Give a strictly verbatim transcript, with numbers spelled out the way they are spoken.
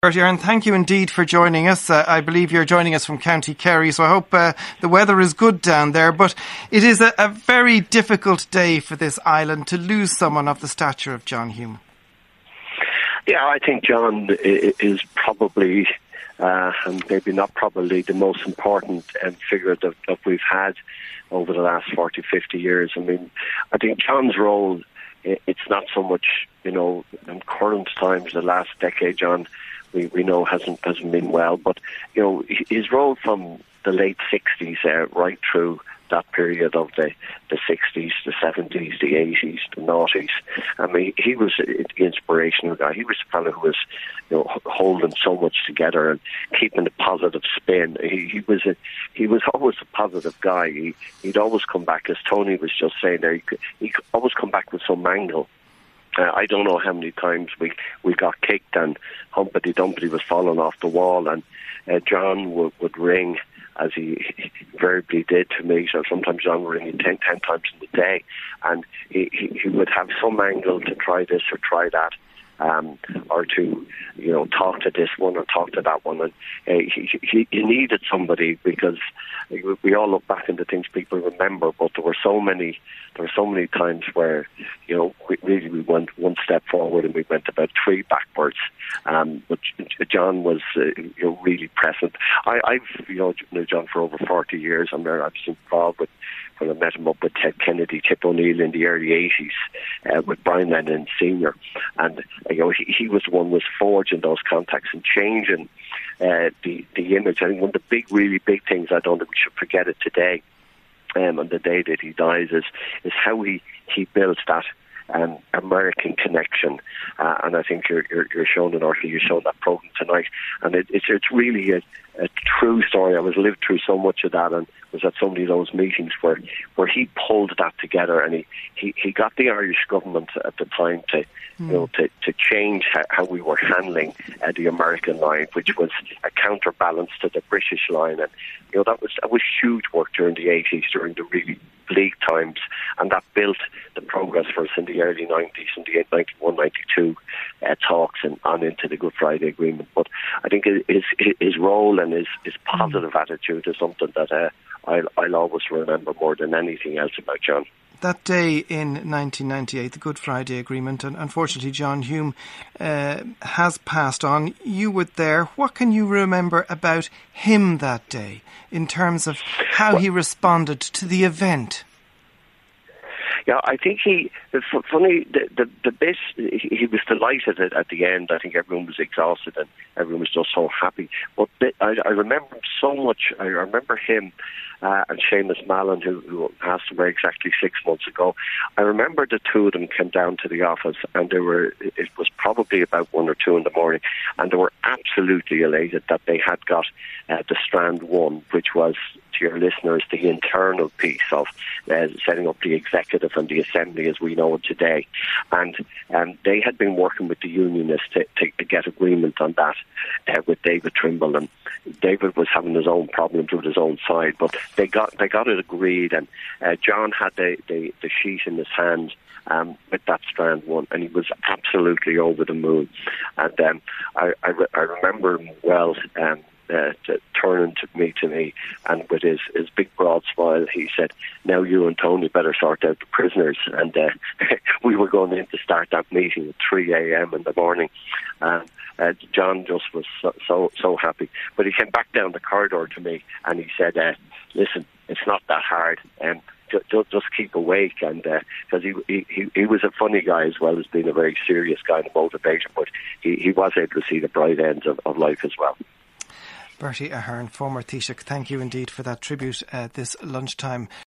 Bertie Ahern, thank you indeed for joining us. Uh, I believe you're joining us from County Kerry, so I hope uh, the weather is good down there. But it is a, a very difficult day for this island to lose someone of the stature of John Hume. Yeah, I think John is probably, uh, and maybe not probably, the most important um, figure that, that we've had over the last forty, fifty years. I mean, I think John's role, it's not so much, you know, in current times, the last decade, John, we, we know hasn't hasn't been well, but, you know, his role from the late sixties uh, right through that period of the, the sixties, the seventies, the eighties, the noughties. I mean, he was an inspirational guy. He was a fellow who was, you know, holding so much together and keeping a positive spin. He, he was a, he was always a positive guy. He, he'd always come back, as Tony was just saying there, he could, he could always come back with some angle. Uh, I don't know how many times we, we got kicked and Humpty Dumpty was falling off the wall, and uh, John would, would ring, as he invariably did to me. So sometimes John would ring me ten, ten times in the day, and he, he, he would have some angle to try this or try that, um, or to, you know, talk to this one or talk to that one. And uh, he, he, he needed somebody, because we all look back into things people remember, but there were so many, there were so many times where, you know, we, really we went one step forward and we went about three backwards. Um, but John was, uh, you know, really present. I, I've, you know, known John for over forty years. I'm there. I was involved with, when I met him up with Ted Kennedy, Tip O'Neill in the early eighties, uh, with Brian Lennon Senior, and you know, he, he was the one who was forging those contacts and changing uh, the the image. I think one of the big, really big things, I don't think we should forget it today, um, on the day that he dies, is is how he he built that um, American connection. Uh, and I think you're you're, you're showing it, or you're showing that program tonight, and it, it's it's really a, a true story. I was lived through so much of that, and was at so many of those meetings where where he pulled that together, and he, he, he got the Irish government at the time to, you know, to, to change how, how we were handling uh, the American line, which was a counterbalance to the British line. And you know, that was that was huge work during the eighties, during the really bleak times, and that built the progress for us in the early nineties, in the ninety-one, ninety-two uh, talks, and on into the Good Friday Agreement. But I think his his role and his, his positive attitude is something that uh, I'll, I'll always remember more than anything else about John. That day in nineteen ninety-eight, the Good Friday Agreement, and unfortunately John Hume uh, has passed on. You were there. What can you remember about him that day in terms of how well, he responded to the event? Yeah, I think he, it's funny, the, the, the bit, he, he was delighted at, at the end. I think everyone was exhausted and everyone was just so happy. But the, I, I remember so much, I remember him uh, and Seamus Mallon, who, who passed away exactly six months ago. I remember the two of them came down to the office, and they were, it was probably about one or two in the morning, and they were absolutely elated that they had got uh, the Strand One, which was, to your listeners, the internal piece of uh, setting up the executive and the assembly as we know it today. And um, they had been working with the unionists to, to, to get agreement on that uh, with David Trimble, and David was having his own problems with his own side, but they got they got it agreed, and uh, John had the, the, the sheet in his hand um, with that Strand One, and he was absolutely over the moon. And um, I, I, re- I remember him well, um, Uh, to turning to me to me and with his, his big broad smile, he said, "Now you and Tony better sort out the prisoners." And uh, we were going in to start that meeting at three a.m. in the morning, and uh, John just was so, so so happy. But he came back down the corridor to me and he said, uh, "Listen, it's not that hard, and um, just, just keep awake." And because uh, he, he he was a funny guy as well as being a very serious guy and a motivator, but he, he was able to see the bright ends of, of life as well. Bertie Ahern, former Taoiseach, thank you indeed for that tribute uh, this lunchtime.